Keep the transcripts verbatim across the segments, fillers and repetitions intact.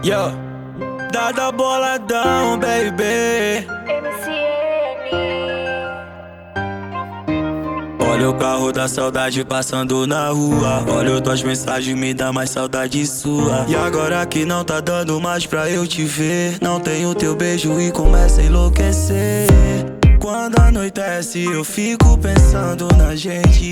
Yo, dada boladão, baby. M C N. Olha o carro da saudade passando na rua. Olha tuas mensagens, me dá mais saudade sua. E agora que não tá dando mais pra eu te ver, não tenho teu beijo e começa a enlouquecer. Quando anoitece eu fico pensando na gente.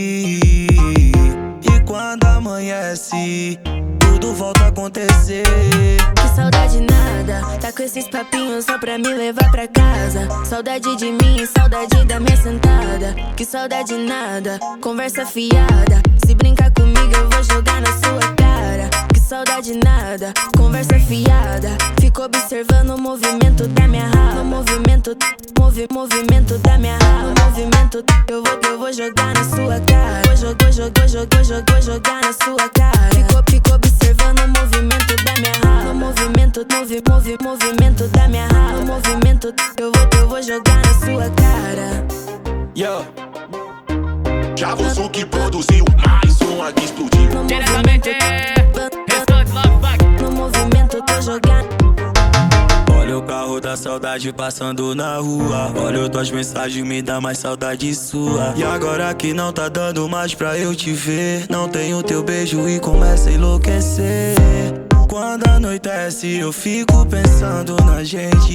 E quando amanhece tudo volta a acontecer. Que saudade nada, tá com esses papinhos só pra me levar pra casa. Saudade de mim, saudade da minha sentada. Que saudade nada, conversa fiada. Se brincar comigo eu vou jogar na sua cara. Que saudade nada, conversa fiada. Fico observando o movimento da minha raba. O movimento, movi, movimento da minha raba. O movimento, eu vou, eu vou jogar na sua cara. Vou jogar, jogar, jogar, jogar, jogar na sua cara. Fico, fico observando o movimento da minha raba. O movimento, movi, movi, movimento da minha raba. O movimento, eu vou, eu vou jogar na sua cara. Yo, Já vou som que produziu, mais um aqui explodiu. No Diretamente, Restante Love Back. No movimento tô jogando. olha o carro da saudade passando na rua. Olha tuas mensagens, me dá mais saudade sua. E agora que não tá dando mais pra eu te ver, não tenho teu beijo e começa a enlouquecer. Quando anoitece eu fico pensando na gente.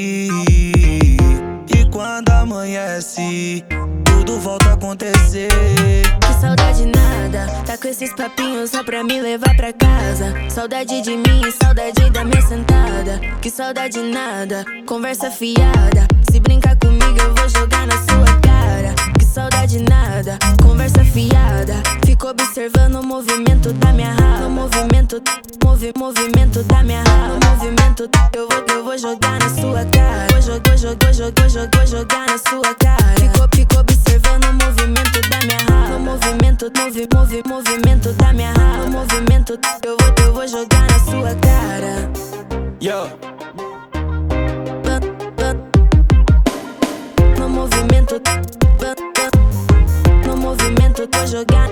E quando amanhece tudo volta a acontecer. Que saudade nada, tá com esses papinhos só pra me levar pra casa. Saudade de mim, saudade da minha sentada. Que saudade nada, conversa fiada. Se brincar comigo eu vou jogar na sua cara. Que saudade nada, conversa fiada. Fico observando o movimento da minha raba. O movimento, movi, movimento da minha raba. O movimento, eu vou, eu vou jogar na sua cara. Vou jogar, jogar, jogar, jogar, jogar na sua cara. Fico, fico observando o movimento da minha raba. O movimento, movi, movi, movimento da minha raba. O movimento, eu vou, eu vou jogar na sua cara. Yo, No movimento, no movimento tô jogando.